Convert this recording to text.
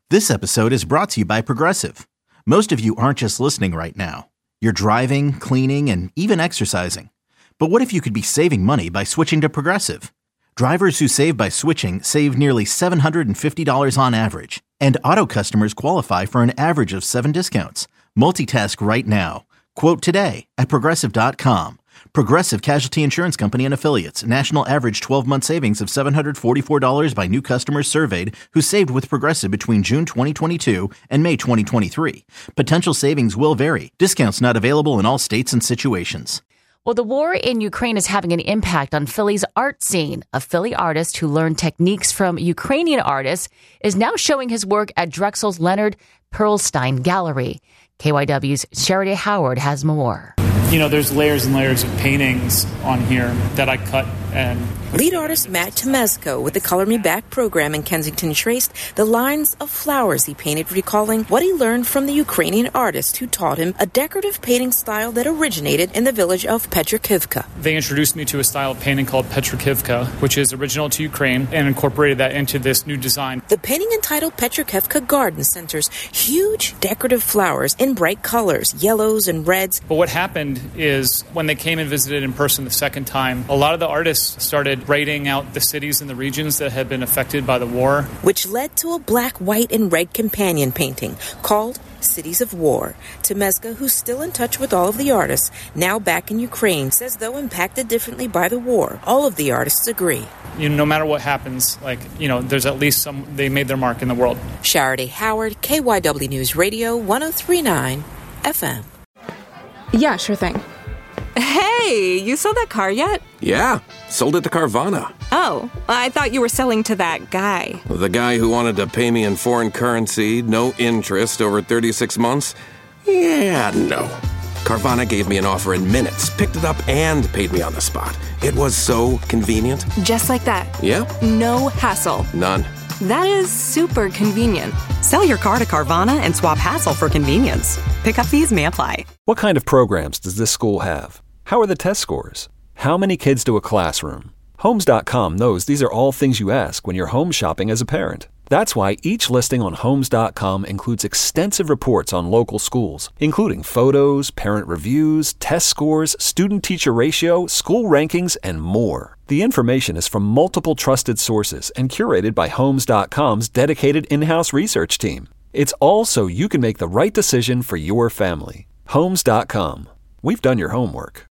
This episode is brought to you by Progressive. Most of you aren't just listening right now. You're driving, cleaning, and even exercising. But what if you could be saving money by switching to Progressive? Drivers who save by switching save nearly $750 on average. And auto customers qualify for an average of 7 discounts. Multitask right now. Quote today at Progressive.com. Progressive Casualty Insurance Company and Affiliates. National average 12-month savings of $744 by new customers surveyed who saved with Progressive between June 2022 and May 2023. Potential savings will vary. Discounts not available in all states and situations. Well, the war in Ukraine is having an impact on Philly's art scene. A Philly artist who learned techniques from Ukrainian artists is now showing his work at Drexel's Leonard Perlstein Gallery. KYW's Charity Howard has more. You know, there's layers and layers of paintings on here that I cut and... Lead artist Matt Tomesco with the Color Me Back program in Kensington traced the lines of flowers he painted, recalling what he learned from the Ukrainian artist who taught him a decorative painting style that originated in the village of Petrikivka. They introduced me to a style of painting called Petrikivka, which is original to Ukraine, and incorporated that into this new design. The painting entitled Petrikivka Garden centers huge decorative flowers in bright colors, yellows and reds. But what happened is when they came and visited in person the second time, a lot of the artists started writing out the cities and the regions that had been affected by the war, which led to a black, white, and red companion painting called Cities of War. Tomesco, who's still in touch with all of the artists, now back in Ukraine, says though impacted differently by the war, all of the artists agree. You know, no matter what happens, there's at least they made their mark in the world. Charity Howard, KYW News Radio, 103.9 FM. Yeah, sure thing. Hey, you sold that car yet? Yeah, sold it to Carvana. Oh, I thought you were selling to that guy. The guy who wanted to pay me in foreign currency, no interest, over 36 months? Yeah, no. Carvana gave me an offer in minutes, picked it up, and paid me on the spot. It was so convenient. Just like that? Yeah. No hassle. None. That is super convenient. Sell your car to Carvana and swap hassle for convenience. Pickup fees may apply. What kind of programs does this school have? How are the test scores? How many kids to a classroom? Homes.com knows these are all things you ask when you're home shopping as a parent. That's why each listing on Homes.com includes extensive reports on local schools, including photos, parent reviews, test scores, student-teacher ratio, school rankings, and more. The information is from multiple trusted sources and curated by Homes.com's dedicated in-house research team. It's all so you can make the right decision for your family. Homes.com. We've done your homework.